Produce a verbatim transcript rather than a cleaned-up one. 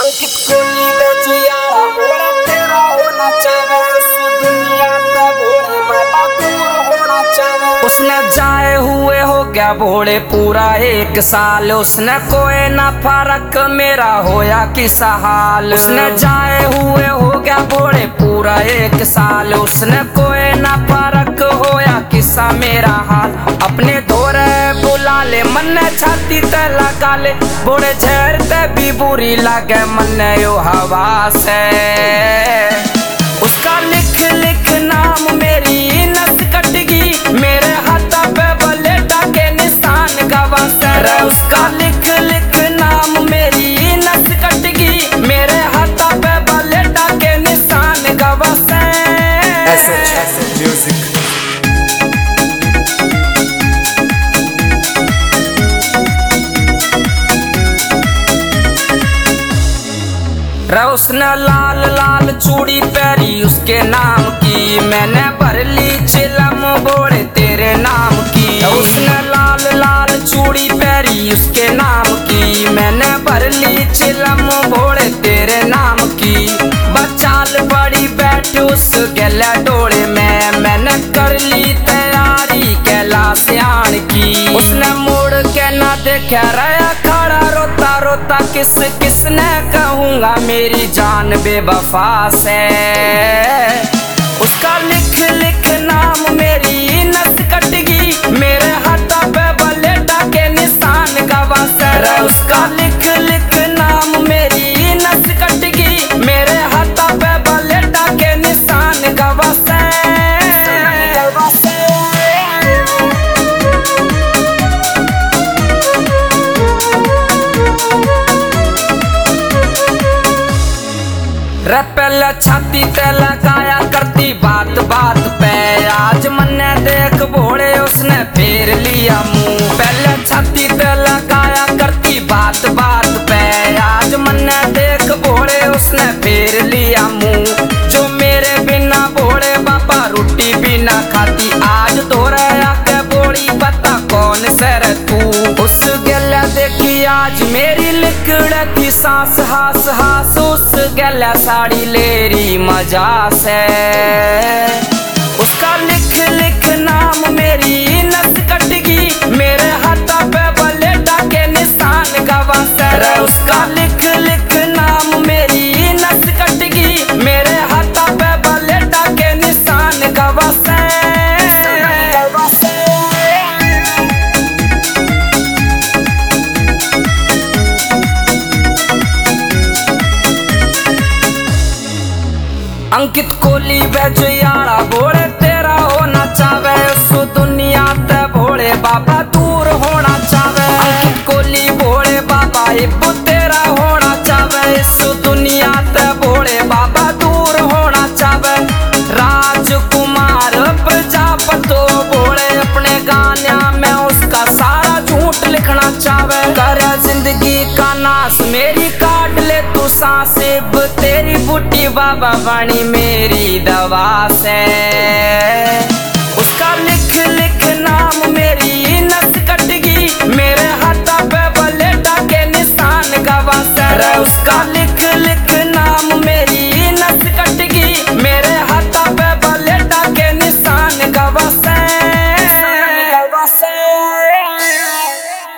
अंकित कोहली बेजियारा बोले तेरा होना चाहे उस दुनिया का भोले बाबा दूर होना चाहे। उसने जाए हुए हो गया भोले पूरा एक साल, उसने कोई ना फर्क मेरा होया किसा हाल। उसने जाए हुए हो गया भोले पूरा एक साल, उसने कोई ना फर्क होया किसा मेरा हाल। अपने धोरे बुला ले मन छाती ते लगा ले, बोले झेर ते भी बुरी लगे मन यो हवा से। उसका लिख लिख नाम मेरी नस कटगी, मेरे हाथ पे बलेटा के निशान गवा से। उसका लिख लिख नाम मेरी नस कटगी, मेरे हाथ पे बलेटा के निशान गवा से। ऐसे ऐसे म्यूजिक रे उसने लाल लाल चूड़ी पहरी उसके नाम की, मैंने भर ली चिलम बोले तेरे नाम की। उसने लाल लाल चूड़ी पहरी उसके नाम की, मैंने भर ली चिलम बोले तेरे नाम की। बचाल बड़ी बैठ उस गले डोले में, मैंने कर ली तैयारी कैलाश आन की। उसने मुड़ के ना देखा रहा खड़ा रोता रोता, किस किसने कहूँगा मेरी जान बेवफा से। उसका लिख लिख नाम मेरी नस कटगी, मेरे हाथ पे बलेटा के निशान गवा से। उसका लिख लिख नाम मेरी नस कटगी, मेरे हाथ पे बलेटा के निशान गवा से। रे पहले छाती ते लगाया करती बात बात पे, आज मन्ने देख भोले उसने फेर लिया मुंह। पहले छाती ते लगाया करती बात बात पे, आज मन्ने देख भोले उसने फेर लिया मुंह। जो मेरे बिना भोले बाबा रोटी भी ना खाती, आज धोरा आके बोली बता कौन सर तू। उस गला देखी आज मेरी लिकड़ थी सांस हास हास, उस गला साड़ी लेरी मजा से। उसका लिख लिख नाम मेरी नस कटगी, मेरे हाथ पे बलेटा के निशान गवा से। उसका लिख लिख नाम मेरी नस कटगी, मेरे हाथ पे बलेटा के निशान गवा से। अंकित कोहली बेजियारा बोले तेरा होना चाहे उस दुनिया ते भोले बाबा दूर होना चाहे। अंकित कोहली भोले बाबा इब्बू तेरा होना चाहे, इस दुनिया ते भोले बाबा दूर होना चाहे। राजकुमार प्रजापतो भोले अपने गाने में उसका सारा झूठ लिखना चाहे। कर जिंदगी का नाश मेरी काट ले तू सांसेब, तेरी बूटी बाबा वाणी मेरी दवा से। उसका लिख लिख नाम मेरी नस कटगी, मेरे